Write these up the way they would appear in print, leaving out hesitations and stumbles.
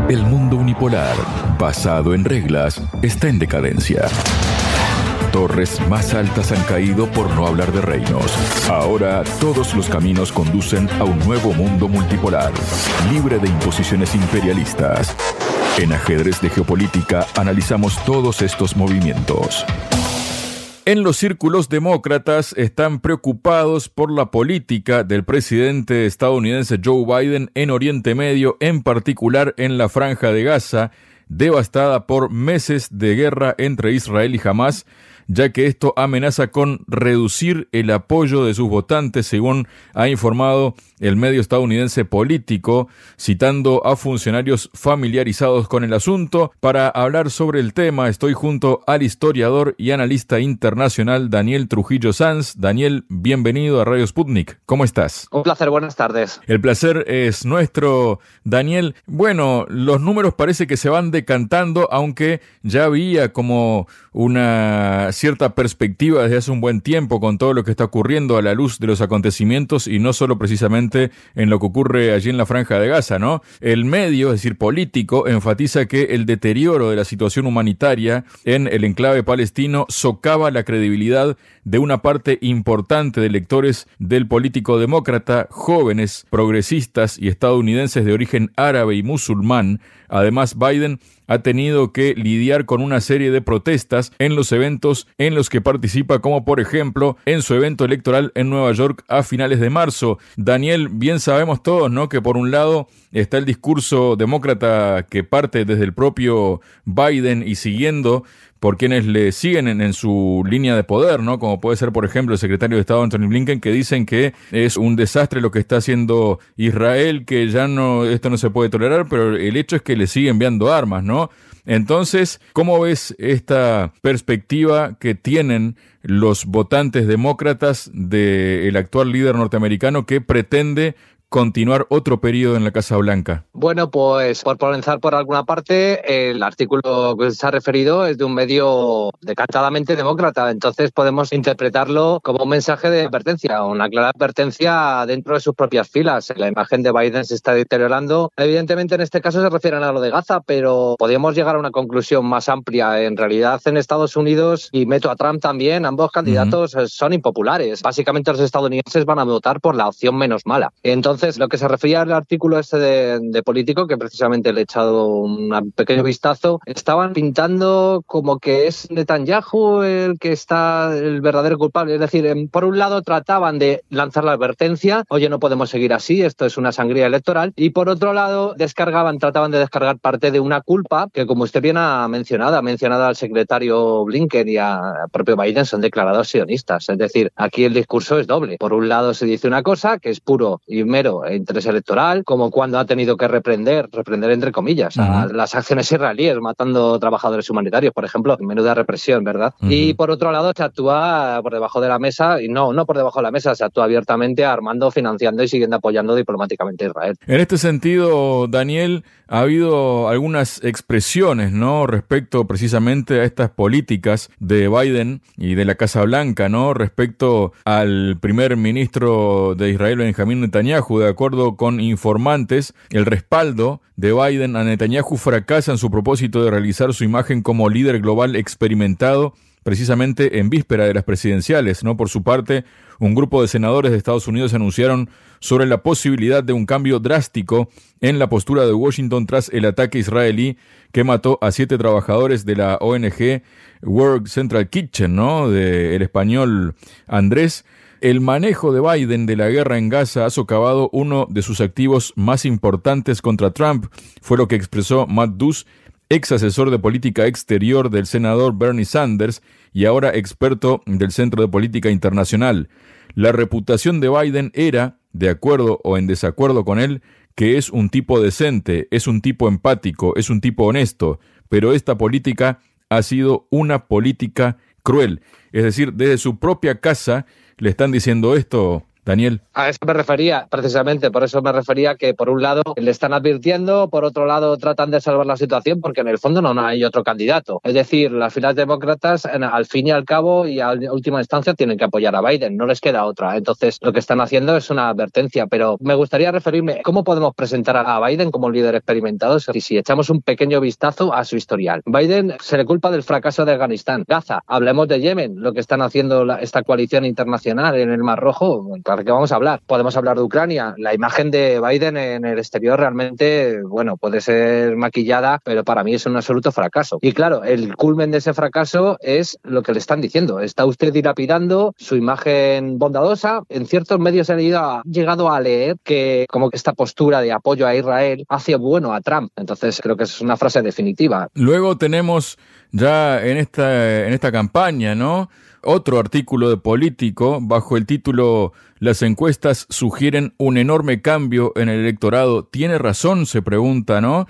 El mundo unipolar, basado en reglas, está en decadencia. Torres más altas han caído por no hablar de reinos. Ahora todos los caminos conducen a un nuevo mundo multipolar, libre de imposiciones imperialistas. En Ajedrez de Geopolítica analizamos todos estos movimientos. En los círculos demócratas están preocupados por la política del presidente estadounidense Joe Biden en Oriente Medio, en particular en la Franja de Gaza, devastada por meses de guerra entre Israel y Hamás, ya que esto amenaza con reducir el apoyo de sus votantes, según ha informado el medio estadounidense Político, citando a funcionarios familiarizados con el asunto. Para hablar sobre el tema, estoy junto al historiador y analista internacional Daniel Trujillo Sanz. Daniel, bienvenido a Radio Sputnik. ¿Cómo estás? Un placer, buenas tardes. El placer es nuestro, Daniel. Bueno, los números parece que se van decantando, aunque ya había como una cierta perspectiva desde hace un buen tiempo con todo lo que está ocurriendo a la luz de los acontecimientos y no solo precisamente en lo que ocurre allí en la Franja de Gaza, ¿no? El medio, es decir, Político, enfatiza que el deterioro de la situación humanitaria en el enclave palestino socava la credibilidad de una parte importante de electores del político demócrata, jóvenes, progresistas y estadounidenses de origen árabe y musulmán. Además, Biden ha tenido que lidiar con una serie de protestas en los eventos en los que participa, como por ejemplo en su evento electoral en Nueva York a finales de marzo. Daniel, bien sabemos todos, ¿no?, que por un lado está el discurso demócrata que parte desde el propio Biden y siguiendo por quienes le siguen en su línea de poder, ¿no? Como puede ser, por ejemplo, el secretario de Estado Antony Blinken, que dicen que es un desastre lo que está haciendo Israel, que ya no, esto no se puede tolerar, pero el hecho es que le sigue enviando armas, ¿no? Entonces, ¿cómo ves esta perspectiva que tienen los votantes demócratas del actual líder norteamericano que pretende continuar otro periodo en la Casa Blanca? Bueno, pues por comenzar por alguna parte, el artículo que se ha referido es de un medio decantadamente demócrata, entonces podemos interpretarlo como un mensaje de advertencia, una clara advertencia dentro de sus propias filas. La imagen de Biden se está deteriorando. Evidentemente en este caso se refieren a lo de Gaza, pero podríamos llegar a una conclusión más amplia. En realidad en Estados Unidos, y meto a Trump también, ambos candidatos son impopulares. Básicamente los estadounidenses van a votar por la opción menos mala. Entonces, lo que se refería al artículo este de Político, que precisamente le he echado un pequeño vistazo, estaban pintando como que es Netanyahu el que está el verdadero culpable. Es decir, por un lado trataban de lanzar la advertencia, oye, no podemos seguir así, esto es una sangría electoral, y por otro lado trataban de descargar parte de una culpa que, como usted bien ha mencionado al secretario Blinken y al propio Biden, son declarados sionistas. Es decir, aquí el discurso es doble. Por un lado se dice una cosa que es puro y mero interés electoral, como cuando ha tenido que reprender entre comillas, a las acciones israelíes matando trabajadores humanitarios, por ejemplo. Menuda represión, ¿verdad? Y por otro lado se actúa por debajo de la mesa, y no por debajo de la mesa, se actúa abiertamente armando, financiando y siguiendo apoyando diplomáticamente a Israel. En este sentido, Daniel, ha habido algunas expresiones, ¿no?, respecto precisamente a estas políticas de Biden y de la Casa Blanca, ¿no?, respecto al primer ministro de Israel, Benjamín Netanyahu. De acuerdo con informantes, el respaldo de Biden a Netanyahu fracasa en su propósito de realizar su imagen como líder global experimentado precisamente en víspera de las presidenciales, ¿no? Por su parte, un grupo de senadores de Estados Unidos anunciaron sobre la posibilidad de un cambio drástico en la postura de Washington tras el ataque israelí que mató a 7 trabajadores de la ONG World Central Kitchen, ¿no?, del español Andrés. El manejo de Biden de la guerra en Gaza ha socavado uno de sus activos más importantes contra Trump, fue lo que expresó Matt Duss, ex asesor de política exterior del senador Bernie Sanders y ahora experto del Centro de Política Internacional. La reputación de Biden era, de acuerdo o en desacuerdo con él, que es un tipo decente, es un tipo empático, es un tipo honesto, pero esta política ha sido una política cruel. Es decir, desde su propia casa le están diciendo esto Daniel. A eso me refería, precisamente, por eso me refería que por un lado le están advirtiendo, por otro lado tratan de salvar la situación porque en el fondo no hay otro candidato. Es decir, las filas demócratas al fin y al cabo y a última instancia tienen que apoyar a Biden, no les queda otra. Entonces lo que están haciendo es una advertencia, pero me gustaría referirme, ¿cómo podemos presentar a Biden como líder experimentado? Si echamos un pequeño vistazo a su historial. Biden se le culpa del fracaso de Afganistán, Gaza, hablemos de Yemen, lo que están haciendo esta coalición internacional en el Mar Rojo. ¿Para qué vamos a hablar? Podemos hablar de Ucrania. La imagen de Biden en el exterior realmente, bueno, puede ser maquillada, pero para mí es un absoluto fracaso. Y claro, el culmen de ese fracaso es lo que le están diciendo. Está usted dilapidando su imagen bondadosa. En ciertos medios he llegado a leer que como que esta postura de apoyo a Israel hace bueno a Trump. Entonces creo que es una frase definitiva. Luego tenemos ya en esta campaña, ¿no?, otro artículo de Político bajo el título "Las encuestas sugieren un enorme cambio en el electorado". ¿Tiene razón?, se pregunta, ¿no?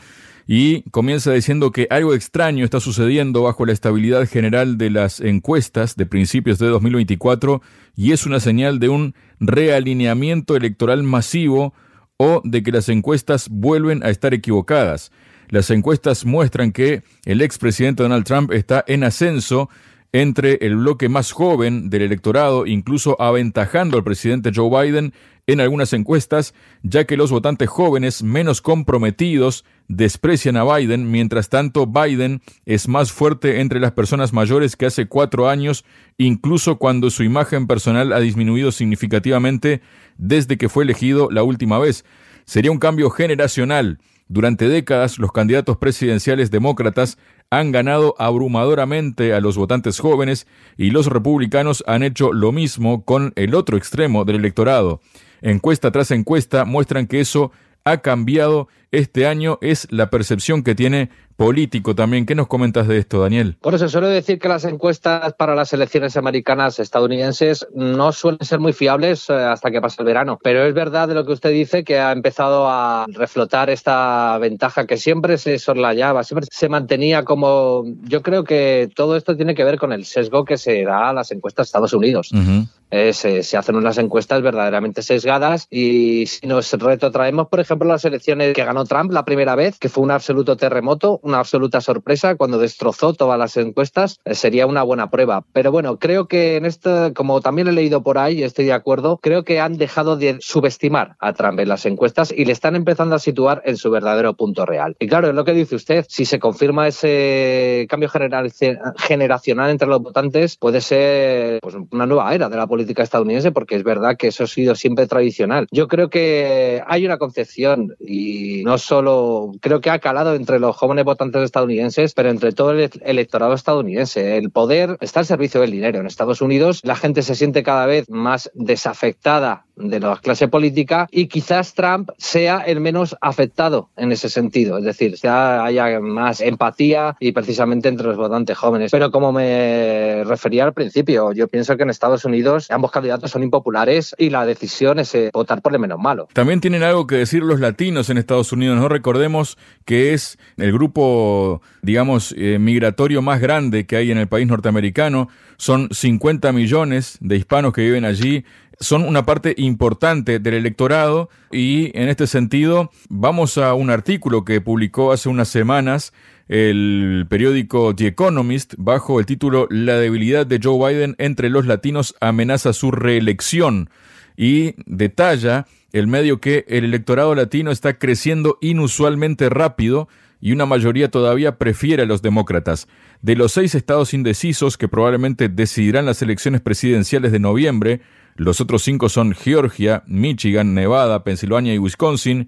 Y comienza diciendo que algo extraño está sucediendo bajo la estabilidad general de las encuestas de principios de 2024 y es una señal de un realineamiento electoral masivo o de que las encuestas vuelven a estar equivocadas. Las encuestas muestran que el expresidente Donald Trump está en ascenso entre el bloque más joven del electorado, incluso aventajando al presidente Joe Biden en algunas encuestas, ya que los votantes jóvenes menos comprometidos desprecian a Biden. Mientras tanto, Biden es más fuerte entre las personas mayores que hace 4 años, incluso cuando su imagen personal ha disminuido significativamente desde que fue elegido la última vez. Sería un cambio generacional. Durante décadas, los candidatos presidenciales demócratas han ganado abrumadoramente a los votantes jóvenes y los republicanos han hecho lo mismo con el otro extremo del electorado. Encuesta tras encuesta muestran que eso ha cambiado este año, es la percepción que tiene Político también. ¿Qué nos comentas de esto, Daniel? Por eso suelo decir que las encuestas para las elecciones americanas estadounidenses no suelen ser muy fiables hasta que pasa el verano. Pero es verdad de lo que usted dice, que ha empezado a reflotar esta ventaja que siempre se soslayaba, siempre se mantenía como... Yo creo que todo esto tiene que ver con el sesgo que se da a las encuestas de Estados Unidos. Uh-huh. Se hacen unas encuestas verdaderamente sesgadas y si nos retrotraemos, por ejemplo, las elecciones que ganó Trump la primera vez, que fue un absoluto terremoto, una absoluta sorpresa cuando destrozó todas las encuestas, sería una buena prueba. Pero bueno, creo que en esto, como también he leído por ahí, estoy de acuerdo, creo que han dejado de subestimar a Trump en las encuestas y le están empezando a situar en su verdadero punto real. Y claro, es lo que dice usted, si se confirma ese cambio generacional entre los votantes, puede ser pues, una nueva era de la política estadounidense, porque es verdad que eso ha sido siempre tradicional. Yo creo que hay una concepción, y no solo, creo que ha calado entre los jóvenes votantes estadounidenses, pero entre todo el electorado estadounidense. El poder está al servicio del dinero. En Estados Unidos la gente se siente cada vez más desafectada de la clase política y quizás Trump sea el menos afectado en ese sentido, es decir, ya haya más empatía y precisamente entre los votantes jóvenes. Pero como me refería al principio, yo pienso que en Estados Unidos ambos candidatos son impopulares y la decisión es votar por el menos malo. También tienen algo que decir los latinos en Estados Unidos, ¿no? Recordemos que es el grupo, digamos, migratorio más grande que hay en el país norteamericano. Son 50 millones de hispanos que viven allí. Son una parte importante del electorado y en este sentido vamos a un artículo que publicó hace unas semanas el periódico The Economist bajo el título "La debilidad de Joe Biden entre los latinos amenaza su reelección", y detalla el medio que el electorado latino está creciendo inusualmente rápido y una mayoría todavía prefiere a los demócratas. De los 6 estados indecisos que probablemente decidirán las elecciones presidenciales de noviembre, los otros 5 son Georgia, Michigan, Nevada, Pensilvania y Wisconsin.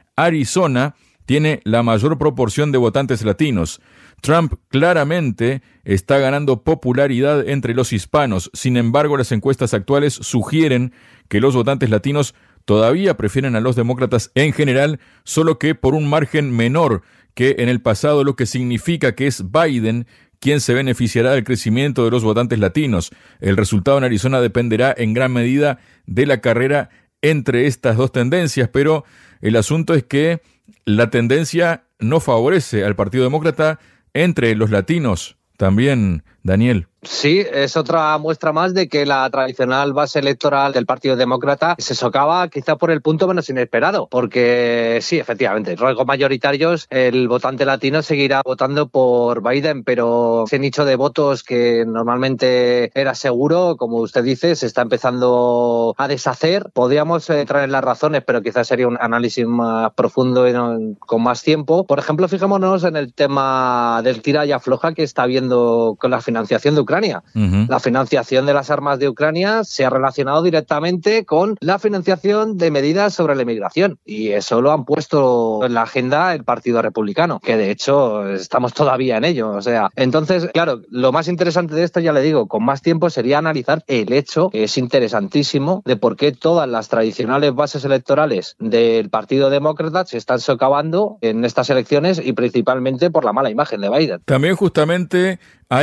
Arizona tiene la mayor proporción de votantes latinos. Trump claramente está ganando popularidad entre los hispanos. Sin embargo, las encuestas actuales sugieren que los votantes latinos todavía prefieren a los demócratas en general, solo que por un margen menor que en el pasado, lo que significa que es Biden quien se beneficiará del crecimiento de los votantes latinos. El resultado en Arizona dependerá en gran medida de la carrera entre estas dos tendencias, pero el asunto es que la tendencia no favorece al Partido Demócrata entre los latinos también, Daniel. Sí, es otra muestra más de que la tradicional base electoral del Partido Demócrata se socava quizá por el punto menos inesperado, porque sí, efectivamente, rasgos mayoritarios, el votante latino seguirá votando por Biden, pero ese nicho de votos que normalmente era seguro, como usted dice, se está empezando a deshacer. Podríamos entrar en las razones, pero quizás sería un análisis más profundo y con más tiempo. Por ejemplo, fijémonos en el tema del tira y afloja que está habiendo con la financiación de Ucrania. Uh-huh. La financiación de las armas de Ucrania se ha relacionado directamente con la financiación de medidas sobre la inmigración y eso lo han puesto en la agenda el Partido Republicano, que de hecho estamos todavía en ello. O sea, entonces, claro, lo más interesante de esto, ya le digo, con más tiempo sería analizar el hecho, que es interesantísimo, de por qué todas las tradicionales bases electorales del Partido Demócrata se están socavando en estas elecciones y principalmente por la mala imagen de Biden. También justamente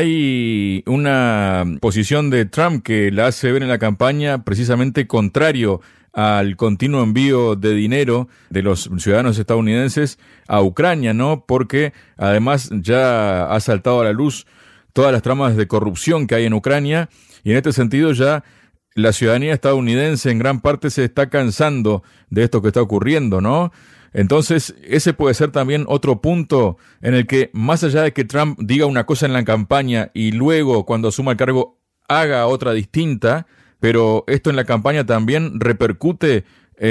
hay una posición de Trump que la hace ver en la campaña precisamente contrario al continuo envío de dinero de los ciudadanos estadounidenses a Ucrania, ¿no? Porque además ya ha saltado a la luz todas las tramas de corrupción que hay en Ucrania y en este sentido ya la ciudadanía estadounidense en gran parte se está cansando de esto que está ocurriendo, ¿no? Entonces, ese puede ser también otro punto en el que, más allá de que Trump diga una cosa en la campaña y luego, cuando asuma el cargo, haga otra distinta, pero esto en la campaña también repercute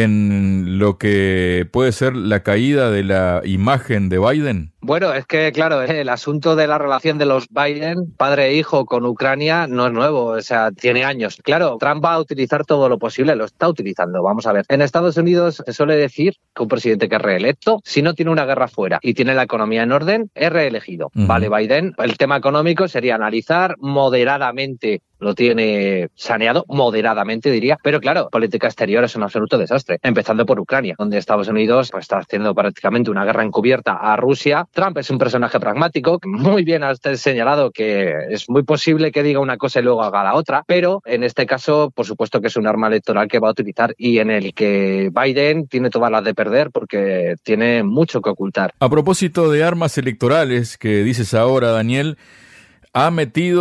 en lo que puede ser la caída de la imagen de Biden. Bueno, es que, claro, el asunto de la relación de los Biden, padre e hijo, con Ucrania no es nuevo, o sea, tiene años. Claro, Trump va a utilizar todo lo posible, lo está utilizando. Vamos a ver, en Estados Unidos se suele decir que un presidente que es reelecto, si no tiene una guerra fuera y tiene la economía en orden, es reelegido. Uh-huh. Vale, Biden, el tema económico sería analizar moderadamente, lo tiene saneado, moderadamente diría, pero claro, política exterior es un absoluto desastre, empezando por Ucrania, donde Estados Unidos pues, está haciendo prácticamente una guerra encubierta a Rusia. Trump es un personaje pragmático, muy bien ha usted señalado que es muy posible que diga una cosa y luego haga la otra, pero en este caso, por supuesto que es un arma electoral que va a utilizar y en el que Biden tiene todas las de perder porque tiene mucho que ocultar. A propósito de armas electorales que dices ahora, Daniel, ha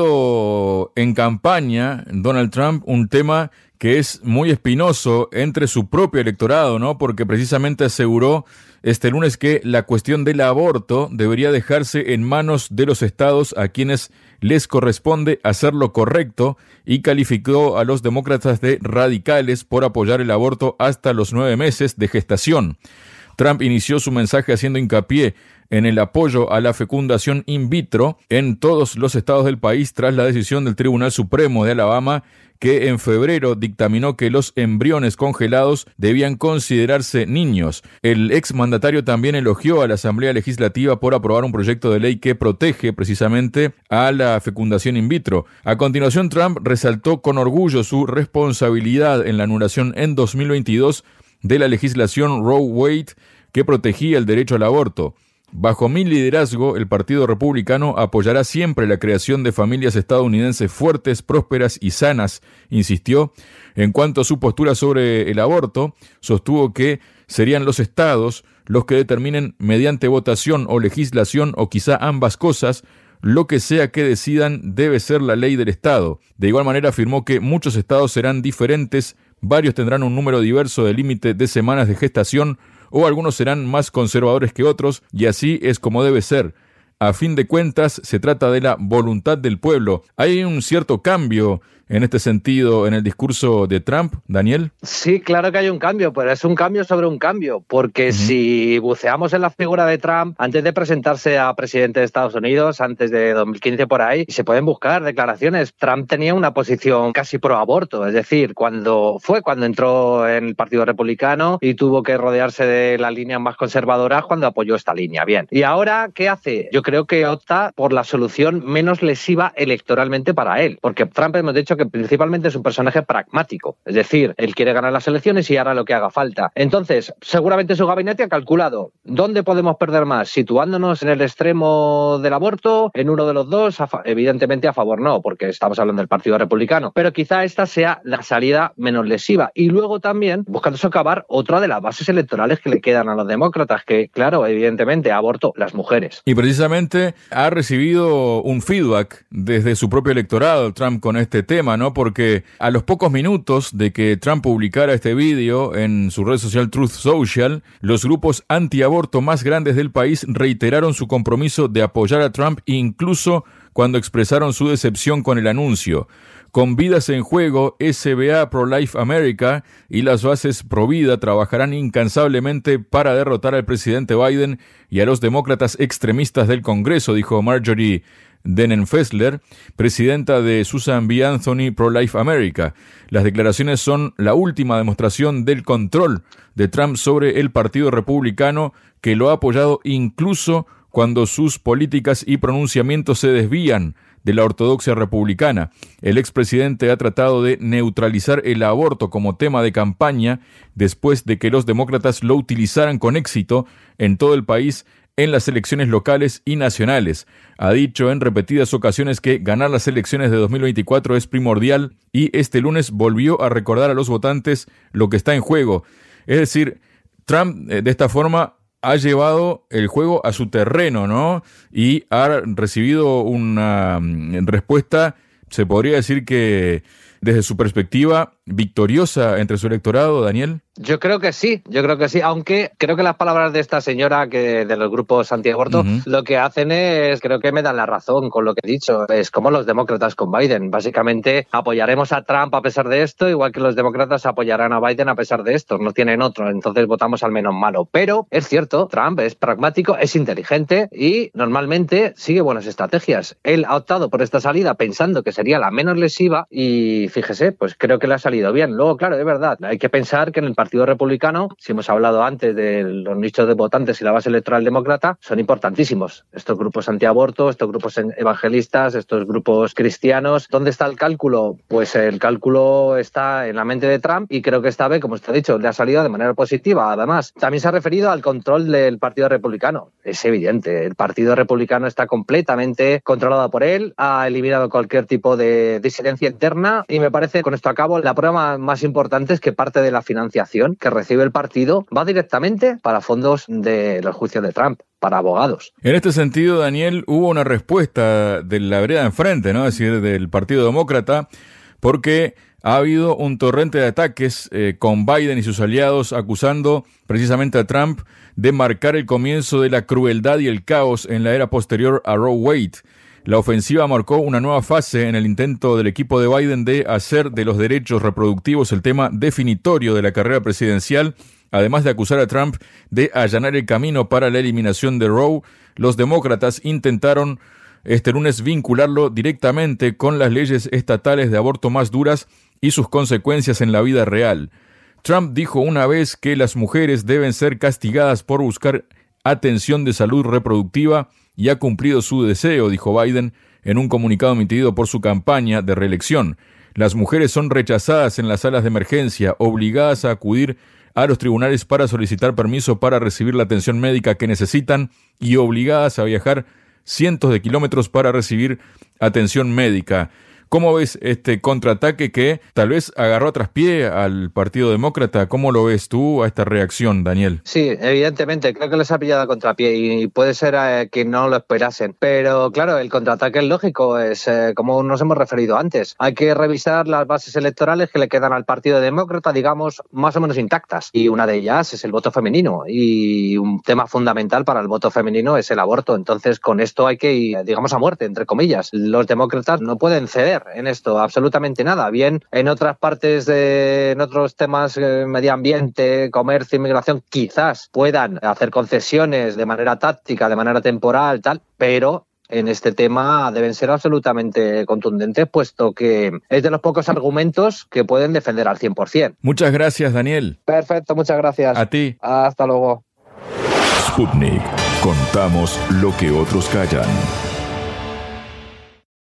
metido en campaña Donald Trump un tema que es muy espinoso entre su propio electorado, ¿no? Porque precisamente aseguró este lunes que la cuestión del aborto debería dejarse en manos de los estados a quienes les corresponde hacer lo correcto y calificó a los demócratas de radicales por apoyar el aborto hasta los 9 meses de gestación. Trump inició su mensaje haciendo hincapié en el apoyo a la fecundación in vitro en todos los estados del país tras la decisión del Tribunal Supremo de Alabama que en febrero dictaminó que los embriones congelados debían considerarse niños. El exmandatario también elogió a la Asamblea Legislativa por aprobar un proyecto de ley que protege precisamente a la fecundación in vitro. A continuación, Trump resaltó con orgullo su responsabilidad en la anulación en 2022 de la legislación Roe Wade que protegía el derecho al aborto. Bajo mi liderazgo, el Partido Republicano apoyará siempre la creación de familias estadounidenses fuertes, prósperas y sanas, insistió. En cuanto a su postura sobre el aborto, sostuvo que serían los estados los que determinen mediante votación o legislación o quizá ambas cosas, lo que sea que decidan debe ser la ley del estado. De igual manera afirmó que muchos estados serán diferentes, varios tendrán un número diverso de límite de semanas de gestación, o algunos serán más conservadores que otros, y así es como debe ser. A fin de cuentas, se trata de la voluntad del pueblo. ¿Hay un cierto cambio en este sentido en el discurso de Trump, Daniel? Sí, claro que hay un cambio, pero es un cambio sobre un cambio, porque si buceamos en la figura de Trump, antes de presentarse a presidente de Estados Unidos, antes de 2015 por ahí, se pueden buscar declaraciones. Trump tenía una posición casi pro aborto, es decir, cuando entró en el Partido Republicano y tuvo que rodearse de las líneas más conservadoras cuando apoyó esta línea. Bien. ¿Y ahora qué hace? Yo creo que opta por la solución menos lesiva electoralmente para él, porque Trump hemos dicho que principalmente es un personaje pragmático. Es decir, él quiere ganar las elecciones y hará lo que haga falta. Entonces, seguramente su gabinete ha calculado dónde podemos perder más, situándonos en el extremo del aborto, en uno de los dos, evidentemente a favor no, porque estamos hablando del Partido Republicano, pero quizá esta sea la salida menos lesiva. Y luego también buscando socavar otra de las bases electorales que le quedan a los demócratas, que claro, evidentemente aborto, las mujeres. Y precisamente ha recibido un feedback desde su propio electorado Trump con este tema, ¿no? Porque a los pocos minutos de que Trump publicara este vídeo en su red social Truth Social, los grupos antiaborto más grandes del país reiteraron su compromiso de apoyar a Trump, incluso cuando expresaron su decepción con el anuncio. Con vidas en juego, SBA Pro-Life America y las bases Pro-Vida trabajarán incansablemente para derrotar al presidente Biden y a los demócratas extremistas del Congreso, dijo Marjorie Denenfessler, presidenta de Susan B. Anthony Pro-Life America. Las declaraciones son la última demostración del control de Trump sobre el Partido Republicano, que lo ha apoyado incluso cuando sus políticas y pronunciamientos se desvían de la ortodoxia republicana. El expresidente ha tratado de neutralizar el aborto como tema de campaña después de que los demócratas lo utilizaran con éxito en todo el país en las elecciones locales y nacionales. Ha dicho en repetidas ocasiones que ganar las elecciones de 2024 es primordial y este lunes volvió a recordar a los votantes lo que está en juego. Es decir, Trump de esta forma ha llevado el juego a su terreno, ¿no? Y ha recibido una respuesta, se podría decir que desde su perspectiva, victoriosa entre su electorado, Daniel. Yo creo que sí, aunque creo que las palabras de esta señora que de los grupos antiaborto lo que hacen es, creo que me dan la razón con lo que he dicho, es como los demócratas con Biden, básicamente apoyaremos a Trump a pesar de esto, igual que los demócratas apoyarán a Biden a pesar de esto, no tienen otro, entonces votamos al menos malo, pero es cierto, Trump es pragmático, es inteligente y normalmente sigue buenas estrategias. Él ha optado por esta salida pensando que sería la menos lesiva y fíjese, pues creo que le ha salido bien. Luego, claro, es verdad, hay que pensar que en el Partido Republicano, si hemos hablado antes de los nichos de votantes y la base electoral demócrata, son importantísimos. Estos grupos antiaborto, estos grupos evangelistas, estos grupos cristianos. ¿Dónde está el cálculo? Pues el cálculo está en la mente de Trump y creo que esta vez, como usted ha dicho, le ha salido de manera positiva. Además, también se ha referido al control del Partido Republicano. Es evidente, el Partido Republicano está completamente controlado por él, ha eliminado cualquier tipo de disidencia interna y me parece, con esto acabo, la prueba más importante es que parte de la financiación que recibe el partido va directamente para fondos de los juicios de Trump, para abogados. En este sentido, Daniel, hubo una respuesta de la vereda enfrente, ¿no? Es decir, del Partido Demócrata, porque ha habido un torrente de ataques con Biden y sus aliados acusando precisamente a Trump de marcar el comienzo de la crueldad y el caos en la era posterior a Roe Wade. La ofensiva marcó una nueva fase en el intento del equipo de Biden de hacer de los derechos reproductivos el tema definitorio de la carrera presidencial. Además de acusar a Trump de allanar el camino para la eliminación de Roe, los demócratas intentaron este lunes vincularlo directamente con las leyes estatales de aborto más duras y sus consecuencias en la vida real. Trump dijo una vez que las mujeres deben ser castigadas por buscar atención de salud reproductiva y ha cumplido su deseo, dijo Biden en un comunicado emitido por su campaña de reelección. Las mujeres son rechazadas en las salas de emergencia, obligadas a acudir a los tribunales para solicitar permiso para recibir la atención médica que necesitan y obligadas a viajar cientos de kilómetros para recibir atención médica. ¿Cómo ves este contraataque que tal vez agarró a traspié al Partido Demócrata? ¿Cómo lo ves tú a esta reacción, Daniel? Sí, evidentemente, creo que les ha pillado a contrapié y puede ser que no lo esperasen. Pero claro, el contraataque es lógico, es como nos hemos referido antes. Hay que revisar las bases electorales que le quedan al Partido Demócrata, digamos, más o menos intactas. Y una de ellas es el voto femenino. Y un tema fundamental para el voto femenino es el aborto. Entonces, con esto hay que ir, digamos, a muerte, entre comillas. Los demócratas no pueden ceder en esto, absolutamente nada. Bien, en otras partes, en otros temas, medio ambiente, comercio, inmigración, quizás puedan hacer concesiones de manera táctica, de manera temporal, tal, pero en este tema deben ser absolutamente contundentes, puesto que es de los pocos argumentos que pueden defender al 100%. Muchas gracias, Daniel. Perfecto, muchas gracias. A ti. Hasta luego. Sputnik. Contamos lo que otros callan.